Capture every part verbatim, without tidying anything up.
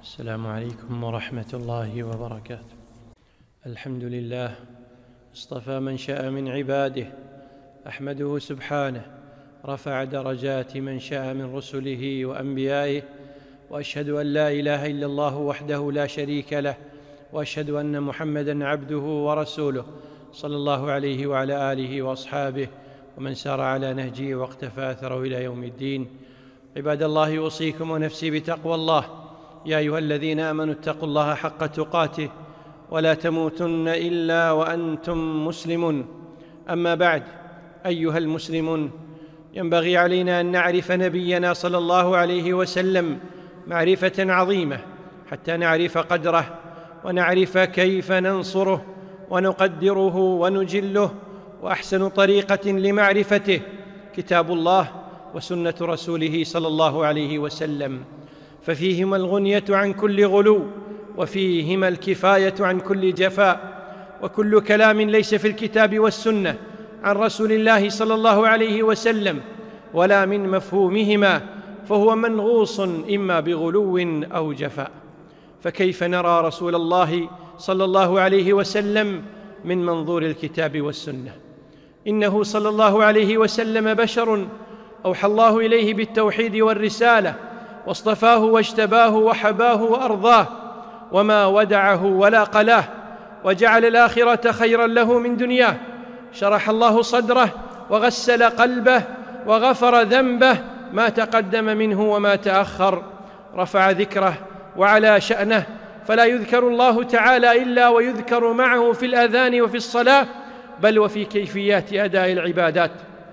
السلام عليكم ورحمة الله وبركاته. الحمد لله اصطفى من شاء من عباده، أحمده سبحانه، رفع درجات من شاء من رسله وأنبيائه، وأشهد أن لا إله إلا الله وحده لا شريك له، وأشهد أن محمدًا عبده ورسوله صلى الله عليه وعلى آله وأصحابه ومن سار على نهجه واقتفى أثره إلى يوم الدين. عباد الله، أوصيكم ونفسي بتقوى الله. يا أيها الذين آمنوا اتقوا الله حق تقاته ولا تموتن إلا وأنتم مسلمون. أما بعد، أيها المسلمون، ينبغي علينا أن نعرف نبينا صلى الله عليه وسلم معرفة عظيمة حتى نعرف قدره ونعرف كيف ننصره ونقدره ونجله. وأحسن طريقة لمعرفته كتاب الله وسنة رسوله صلى الله عليه وسلم، ففيهما الغنية عن كل غلو، وفيهما الكفاية عن كل جفاء. وكل كلام ليس في الكتاب والسنة عن رسول الله صلى الله عليه وسلم ولا من مفهومهما فهو منغوص إما بغلو أو جفاء. فكيف نرى رسول الله صلى الله عليه وسلم من منظور الكتاب والسنة؟ إنه صلى الله عليه وسلم بشر أوحى الله إليه بالتوحيد والرسالة، واصطفاه واجتباه وحباه وأرضاه، وما ودعه ولا قلاه، وجعل الآخرة خيرا له من دنياه. شرح الله صدره وغسل قلبه وغفر ذنبه ما تقدم منه وما تأخر، رفع ذكره وعلى شأنه، فلا يذكر الله تعالى إلا ويذكر معه في الأذان وفي الصلاة، بل وفي كيفيات أداء العبادات.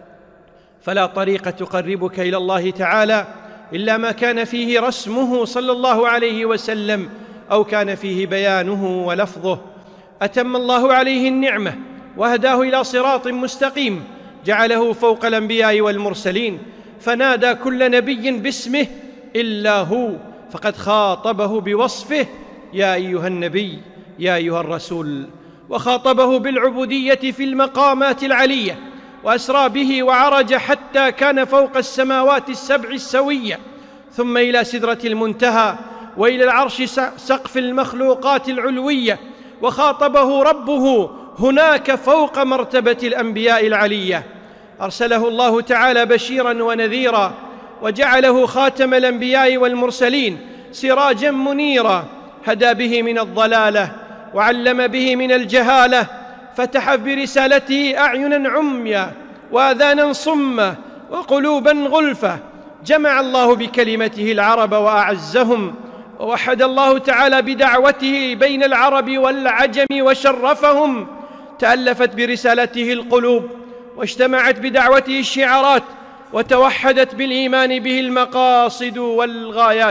فلا طريق تقربك إلى الله تعالى إلا ما كان فيه رسمه صلى الله عليه وسلم أو كان فيه بيانه ولفظه. أتم الله عليه النعمة وهداه إلى صراط مستقيم، جعله فوق الأنبياء والمرسلين، فنادى كل نبي باسمه إلا هو، فقد خاطبه بوصفه: يا أيها النبي، يا أيها الرسول، وخاطبه بالعبودية في المقامات العلية، وأسرى به وعرج حتى كان فوق السماوات السبع السوية، ثم إلى سدرة المنتهى، وإلى العرش سقف المخلوقات العلوية، وخاطبه ربه هناك فوق مرتبة الأنبياء العلية. أرسله الله تعالى بشيرا ونذيرا، وجعله خاتم الأنبياء والمرسلين، سراجا منيرا، هدى به من الضلالة وعلم به من الجهالة، فتح برسالته أعينا عميا وآذانا صما وقلوبا غلفة. جمع الله بكلمته العرب وأعزهم، ووحد الله تعالى بدعوته بين العرب والعجم وشرفهم. تألفت برسالته القلوب، واجتمعت بدعوته الشعارات، وتوحدت بالإيمان به المقاصد والغايات.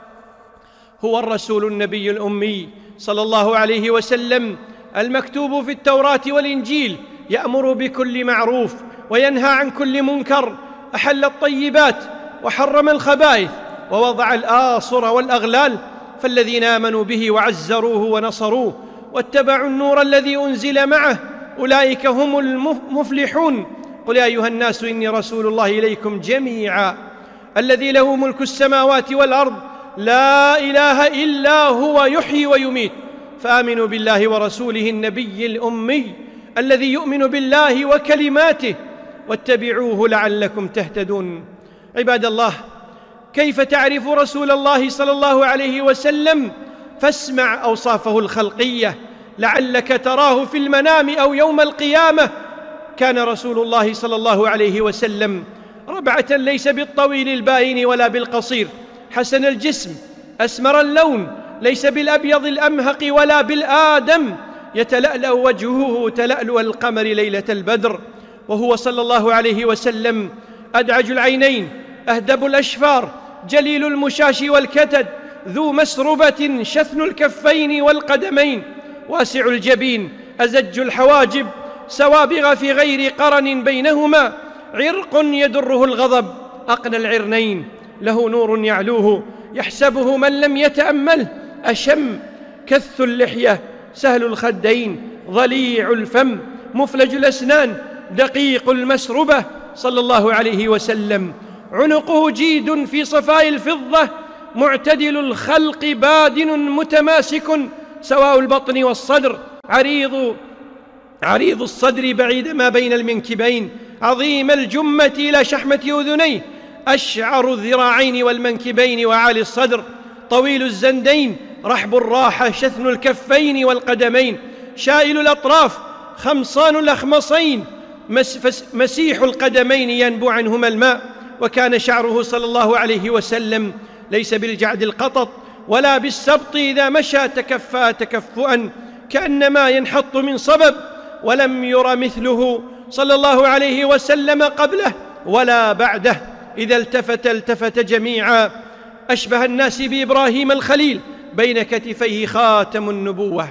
هو الرسول النبي الأمي صلى الله عليه وسلم المكتوب في التوراة والإنجيل، يأمر بكل معروف وينهى عن كل منكر، أحل الطيبات وحرم الخبائث، ووضع الآصر والأغلال. فالذين آمنوا به وعزروه ونصروه واتبعوا النور الذي أنزل معه أولئك هم المفلحون. قل يا أيها الناس إني رسول الله إليكم جميعا الذي له ملك السماوات والأرض لا إله إلا هو يحيي ويميت، فآمنوا بالله ورسوله النبي الأمي الذي يؤمن بالله وكلماته، واتبعوه لعلكم تهتدون. عباد الله، كيف تعرف رسول الله صلى الله عليه وسلم؟ فاسمع أوصافه الخلقية لعلك تراه في المنام أو يوم القيامة. كان رسول الله صلى الله عليه وسلم ربعة، ليس بالطويل البائن ولا بالقصير، حسن الجسم، أسمر اللون، ليس بالأبيض الأمهق ولا بالآدم، يتلألأ وجهه تلألؤ القمر ليلة البدر. وهو صلى الله عليه وسلم أدعج العينين، أهدب الأشفار، جليل المشاش والكتد، ذو مسربة، شثن الكفين والقدمين، واسع الجبين، أزج الحواجب، سوابغ في غير قرن بينهما، عرق يدره الغضب، أقنى العرنين، له نور يعلوه يحسبه من لم يتأمله، أشم، كث اللحية، سهل الخدين، ضليع الفم، مفلج الأسنان، دقيق المسربة صلى الله عليه وسلم. عنقه جيد في صفاء الفضة، معتدل الخلق بادن متماسك سواء البطن والصدر، عريض عريض الصدر بعيد ما بين المنكبين، عظيم الجمة إلى شحمة أذنيه، أشعر الذراعين والمنكبين وعالي الصدر، طويل الزندين، رحب الراحة، شثن الكفين والقدمين، شائل الأطراف، خمصان الأخمصين، مسيح القدمين ينبو عنهما الماء. وكان شعره صلى الله عليه وسلم ليس بالجعد القطط ولا بالسبط، إذا مشى تكفى تكفؤا كأنما ينحط من صبب، ولم ير مثله صلى الله عليه وسلم قبله ولا بعده، إذا التفت التفت جميعا، أشبه الناس بإبراهيم الخليل، بين كتفيه خاتم النبوة.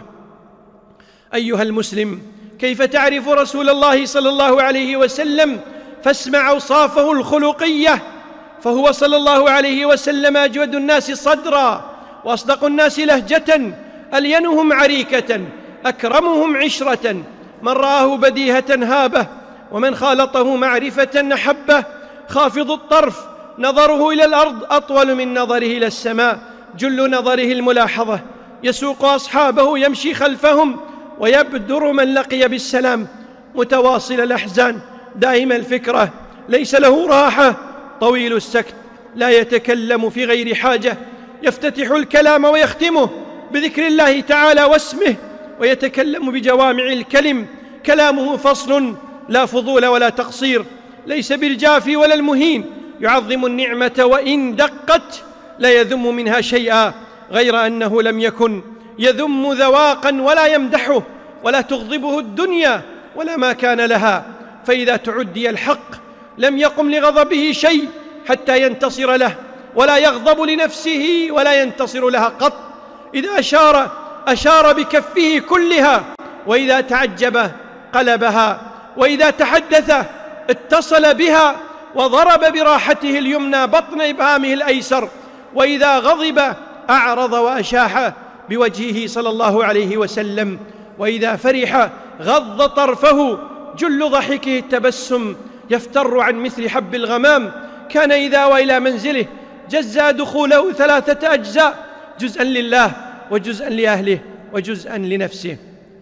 أيها المسلم، كيف تعرف رسول الله صلى الله عليه وسلم؟ فاسمع أوصافه الخلقية، فهو صلى الله عليه وسلم أجود الناس صدرا، وأصدق الناس لهجة، ألينهم عريكة، أكرمهم عشرة، من رآه بديهة هابه، ومن خالطه معرفة أحبه، خافض الطرف، نظره إلى الأرض أطول من نظره إلى السماء، جل نظره الملاحظة، يسوق أصحابه يمشي خلفهم، ويبدر من لقي بالسلام، متواصل الأحزان، دائم الفكرة، ليس له راحة، طويل السكت، لا يتكلم في غير حاجة، يفتتح الكلام ويختمه بذكر الله تعالى واسمه، ويتكلم بجوامع الكلم، كلامه فصل لا فضول ولا تقصير، ليس بالجافي ولا المهين، يعظم النعمة وإن دقت لا يذم منها شيئا، غير أنه لم يكن يذم ذواقا ولا يمدحه، ولا تغضبه الدنيا ولا ما كان لها، فإذا تعدي الحق لم يقم لغضبه شيء حتى ينتصر له، ولا يغضب لنفسه ولا ينتصر لها قط، إذا أشار أشار بكفه كلها، وإذا تعجب قلبها، وإذا تحدث اتصل بها، وضرب براحته اليمنى بطن إبهامه الأيسر، وإذا غضب أعرض وأشاح بوجهه صلى الله عليه وسلم، وإذا فرح غض طرفه، جل ضحكه التبسم، يفتر عن مثل حب الغمام. كان إذا وإلى منزله جزأ دخوله ثلاثة أجزاء، جزءا لله، وجزءا لأهله، وجزءا لنفسه.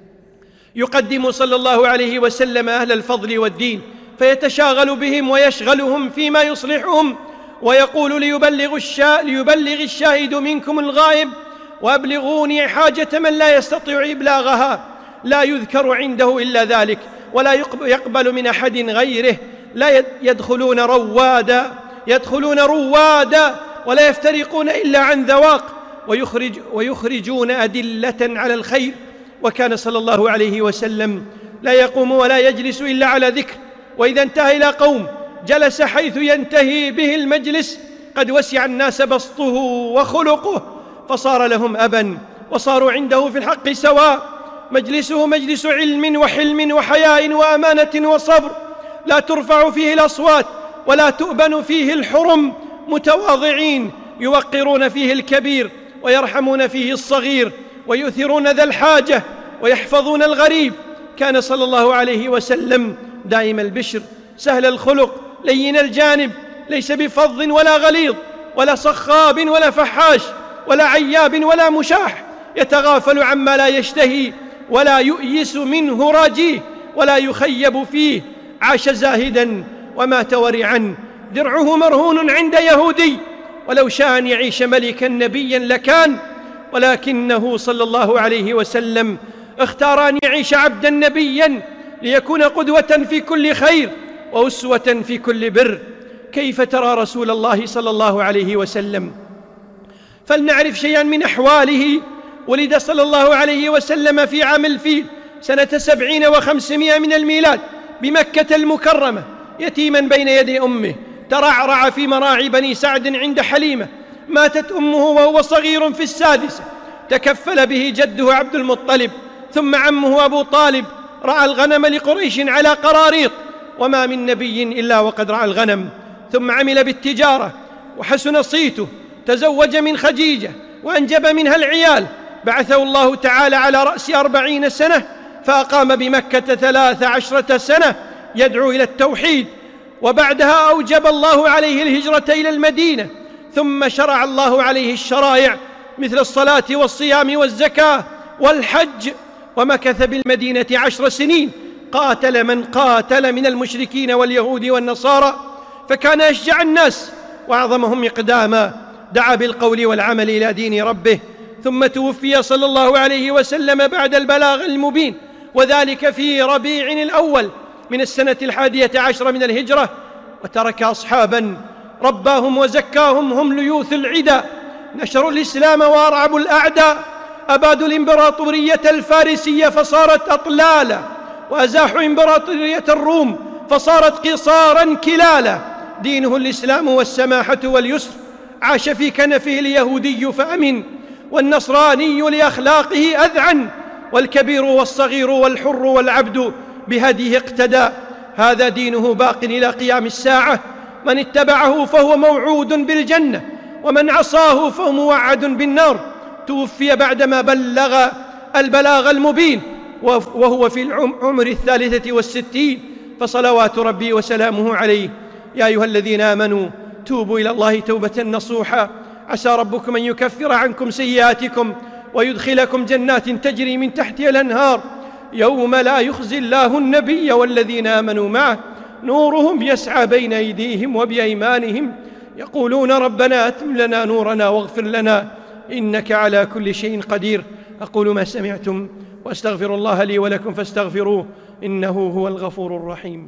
يقدم صلى الله عليه وسلم أهل الفضل والدين، فيتشاغل بهم ويشغلهم فيما يصلحهم، ويقول ليبلغ, الشا... ليبلغ الشاهد منكم الغائب، وأبلغوني حاجة من لا يستطيع إبلاغها، لا يذكر عنده إلا ذلك، ولا يقبل من أحد غيره، لا يدخلون روادا يدخلون روادا ولا يفترقون إلا عن ذواق، ويخرج ويخرجون أدلة على الخير. وكان صلى الله عليه وسلم لا يقوم ولا يجلس إلا على ذكر، وإذا انتهى إلى قوم جلس حيث ينتهي به المجلس، قد وسع الناس بسطه وخلقه، فصار لهم أبا، وصاروا عنده في الحق سواء، مجلسه مجلس علم وحلم وحياء وأمانة وصبر، لا ترفع فيه الأصوات ولا تؤبن فيه الحرم، متواضعين يوقرون فيه الكبير، ويرحمون فيه الصغير، ويؤثرون ذا الحاجة، ويحفظون الغريب. كان صلى الله عليه وسلم دائم البشر، سهل الخلق، لين الجانب، ليس بفظ ولا غليظ، ولا صخاب ولا فحاش، ولا عياب ولا مشاح، يتغافل عما لا يشتهي، ولا يؤيس منه راجيه، ولا يخيب فيه. عاش زاهدا ومات ورعا، درعه مرهون عند يهودي، ولو شاء أن يعيش ملكا نبيا لكان، ولكنه صلى الله عليه وسلم اختار أن يعيش عبدا نبيا، ليكون قدوة في كل خير وأسوة في كل بر. كيف ترى رسول الله صلى الله عليه وسلم؟ فلنعرف شيئا من أحواله. ولد صلى الله عليه وسلم في عام الفيل سنة سبعين وخمسمائة من الميلاد بمكة المكرمة، يتيما بين يدي أمه، ترعرع في مراعي بني سعد عند حليمة. ماتت أمه وهو صغير في السادسة، تكفل به جده عبد المطلب، ثم عمه أبو طالب رعى الغنم لقريش على قراريط، وما من نبي إلا وقد رعى الغنم. ثم عمل بالتجارة وحسن صيته، تزوج من خديجة وأنجب منها العيال. بعثه الله تعالى على رأس أربعين سنة، فأقام بمكة ثلاث عشرة سنة يدعو إلى التوحيد، وبعدها أوجب الله عليه الهجرة إلى المدينة، ثم شرع الله عليه الشرائع مثل الصلاة والصيام والزكاة والحج، ومكث بالمدينة عشر سنين قاتل من قاتل من المشركين واليهود والنصارى، فكان أشجع الناس وأعظمهم إقداما، دعا بالقول والعمل إلى دين ربه، ثم توفي صلى الله عليه وسلم بعد البلاغ المبين، وذلك في ربيع الأول من السنة الحادية عشر من الهجرة، وترك أصحابا رباهم وزكاهم هم ليوث العدا، نشروا الإسلام وأرعبوا الأعداء، أبادوا الإمبراطورية الفارسية فصارت أطلالا، وأزاحوا إمبراطورية الروم فصارت قصارا كلالا. دينه الإسلام والسماحة واليسر، عاش في كنفه اليهودي فأمن، والنصراني لأخلاقه أذعن، والكبير والصغير والحر والعبد بهديه اقتدى. هذا دينه باق إلى قيام الساعة، من اتبعه فهو موعود بالجنة، ومن عصاه فهو موعد بالنار. توفي بعدما بلغ البلاغ المبين وهو في العمر الثالثة والستين، فصلوات ربي وسلامه عليه. يا أيها الذين آمنوا توبوا إلى الله توبة نصوحا، عسى ربكم أن يكفر عنكم سيئاتكم ويدخلكم جنات تجري من تحتها الأنهار يوم لا يخزي الله النبي والذين آمنوا معه نورهم يسعى بين أيديهم وبأيمانهم يقولون ربنا أتم لنا نورنا واغفر لنا إنك على كل شيء قدير. أقول ما سمعتم وأستغفر الله لي ولكم فاستغفروه إنه هو الغفور الرحيم.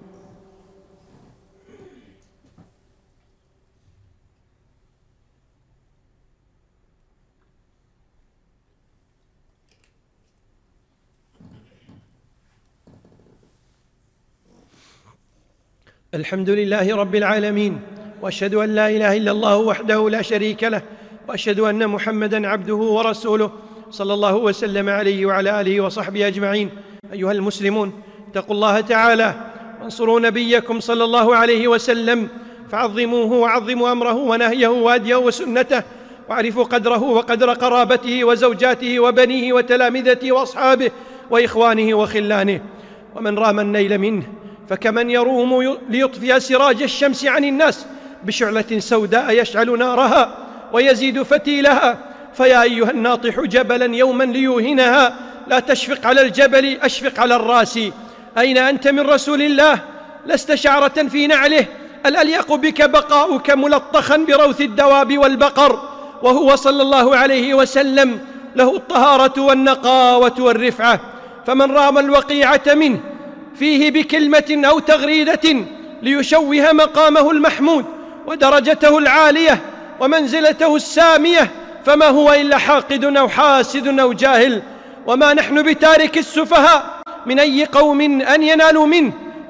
الحمد لله رب العالمين، وأشهد أن لا إله إلا الله وحده لا شريك له، وأشهد أن محمدًا عبده ورسوله صلى الله وسلم عليه وعلى آله وصحبه أجمعين. أيها المسلمون، اتقوا الله تعالى وانصروا نبيكم صلى الله عليه وسلم، فعظموه وعظموا أمره ونهيه وهديه وسنته، واعرفوا قدره وقدر قرابته وزوجاته وبنيه وتلامذته وأصحابه وإخوانه وخلانه. ومن رام النيل منه فكمن يروم ليطفئ سراج الشمس عن الناس بشعلة سوداء يشعل نارها ويزيد فتيلها. فيا أيها الناطح جبلا يوما ليوهنها، لا تشفق على الجبل أشفق على الراس. أين أنت من رسول الله؟ لست شعرة في نعله، الأليق بك بقاؤك ملطخا بروث الدواب والبقر، وهو صلى الله عليه وسلم له الطهارة والنقاوة والرفعة. فمن رام الوقيعة منه فيه بكلمة أو تغريدة ليشوه مقامه المحمود ودرجته العالية ومنزلته السامية، فما هو إلا حاقد أو حاسد أو جاهل. وما نحن بتارك السفهاء من أي قوم أن ينالوا منه،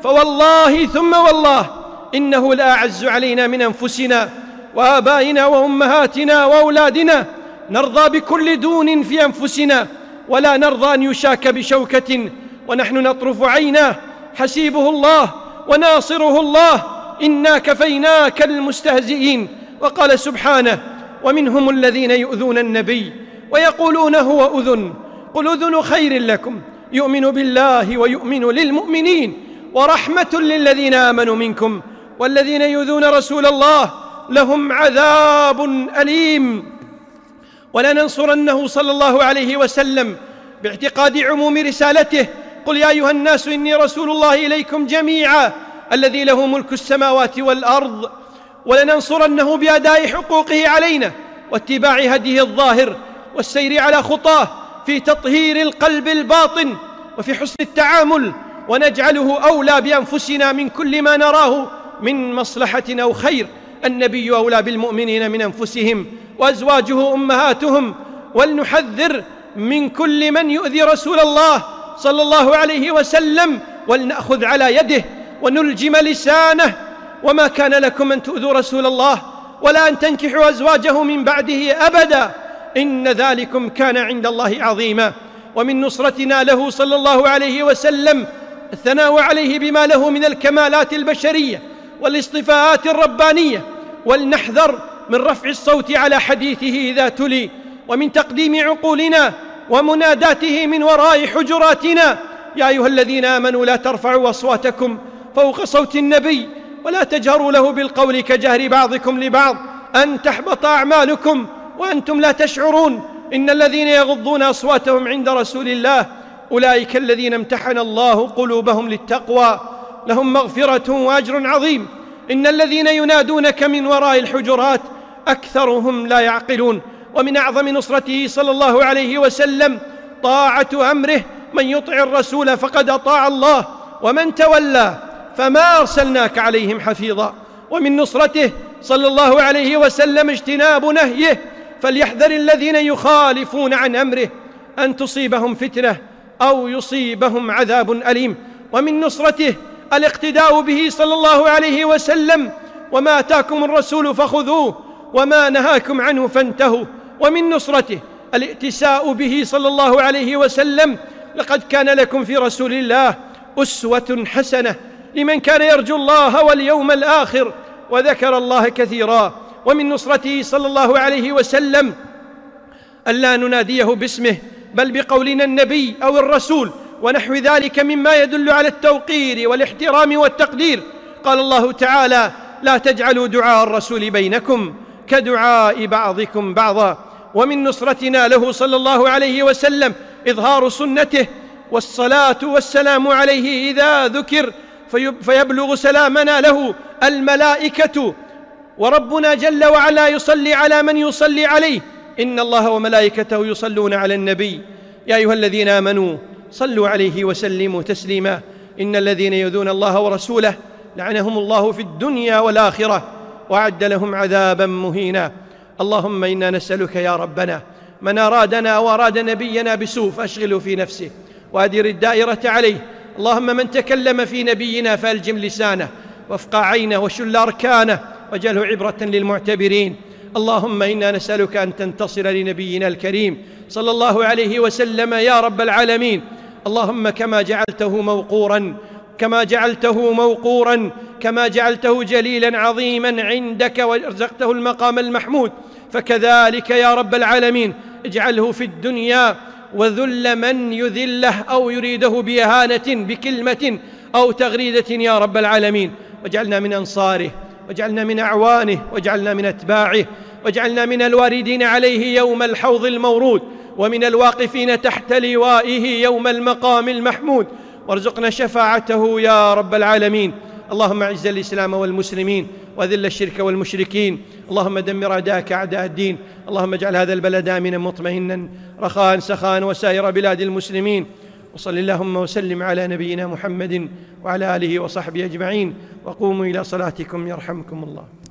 فوالله ثم والله إنه لا أعز علينا من أنفسنا وآبائنا وأمهاتنا وأولادنا. نرضى بكل دون في أنفسنا، ولا نرضى أن يشاك بشوكة ونحن نطرف عيناه. حسيبه الله وناصره الله، إنا كفيناك المستهزئين. وقال سبحانه: ومنهم الذين يؤذون النبي ويقولون هو أذن، قل أذن خير لكم يؤمن بالله ويؤمن للمؤمنين ورحمة للذين آمنوا منكم والذين يؤذون رسول الله لهم عذاب أليم. ولننصرنه صلى الله عليه وسلم باعتقاد عموم رسالته: قل يا أيها الناس إني رسول الله إليكم جميعا الذي له ملك السماوات والأرض. ولننصرنه بأداء حقوقه علينا واتباع هديه الظاهر والسير على خطاه في تطهير القلب الباطن وفي حسن التعامل، ونجعله أولى بأنفسنا من كل ما نراه من مصلحة أو خير. النبي أولى بالمؤمنين من أنفسهم وأزواجه أمهاتهم. ولنحذر من كل من يؤذي رسول الله صلى الله عليه وسلم، ولنأخذ على يده ونلجم لسانه. وما كان لكم أن تؤذوا رسول الله ولا أن تنكحوا أزواجه من بعده أبدا، إن ذلكم كان عند الله عظيما. ومن نصرتنا له صلى الله عليه وسلم الثناء عليه بما له من الكمالات البشرية والاصطفاءات الربانية، ولنحذر من رفع الصوت على حديثه إذا تلي، ومن تقديم عقولنا ومناداته من وراء حجراتنا. يا أيها الذين آمنوا لا ترفعوا أصواتكم فوق صوت النبي ولا تجهروا له بالقول كجهر بعضكم لبعض أن تحبط أعمالكم وأنتم لا تشعرون. إن الذين يغضون أصواتهم عند رسول الله أولئك الذين امتحن الله قلوبهم للتقوى لهم مغفرة وأجر عظيم. إن الذين ينادونك من وراء الحجرات أكثرهم لا يعقلون. ومن أعظم نصرته صلى الله عليه وسلم طاعة أمره، من يطع الرسول فقد أطاع الله، ومن تولى فما أرسلناك عليهم حفيظا. ومن نصرته صلى الله عليه وسلم اجتناب نهيه، فليحذر الذين يخالفون عن أمره أن تصيبهم فتنة أو يصيبهم عذاب أليم. ومن نصرته الاقتداء به صلى الله عليه وسلم، وما آتاكم الرسول فخذوه وما نهاكم عنه فانتهوا. ومن نصرته الائتساء به صلى الله عليه وسلم، لقد كان لكم في رسول الله أسوة حسنة لمن كان يرجو الله واليوم الآخر وذكر الله كثيرا. ومن نصرته صلى الله عليه وسلم ألا نناديه باسمه بل بقولنا النبي أو الرسول ونحو ذلك مما يدل على التوقير والاحترام والتقدير. قال الله تعالى: لا تجعلوا دعاء الرسول بينكم كدعاء بعضكم بعضا. ومن نصرتنا له صلى الله عليه وسلم إظهار سنته والصلاة والسلام عليه إذا ذكر فيبلغ سلامنا له الملائكة، وربنا جل وعلا يصلي على من يصلي عليه. إن الله وملائكته يصلون على النبي يا أيها الذين آمنوا صلوا عليه وسلموا تسليما. إن الذين يؤذون الله ورسوله لعنهم الله في الدنيا والآخرة وأعد لهم عذابا مهينا. اللهم إنا نسألك يا ربنا من أرادنا وأراد نبينا بسوء فأشغله في نفسه وأدر الدائرة عليه. اللهم من تكلم في نبينا فألجم لسانه وافقع عينه وشل أركانه واجعله عبرة للمعتبرين. اللهم إنا نسألك أن تنتصر لنبينا الكريم صلى الله عليه وسلم يا رب العالمين. اللهم كما جعلته موقورا كما جعلته موقورا كما جعلته جليلا عظيما عندك وارزقته المقام المحمود، فكذلك يا رب العالمين اجعله في الدنيا وذل من يذله أو يريده بإهانة بكلمة أو تغريدة يا رب العالمين. واجعلنا من أنصاره، واجعلنا من أعوانه، واجعلنا من أتباعه، واجعلنا من الواردين عليه يوم الحوض المورود، ومن الواقفين تحت لوائه يوم المقام المحمود، وارزقنا شفاعته يا رب العالمين. اللهم اعز الإسلام والمسلمين وذل الشرك والمشركين. اللهم دمر أعداءك أعداء الدين. اللهم اجعل هذا البلد آمنا مطمئنا رخاء سخاء وسائر بلاد المسلمين. وصل اللهم وسلم على نبينا محمد وعلى آله وصحبه أجمعين. وقوموا إلى صلاتكم يرحمكم الله.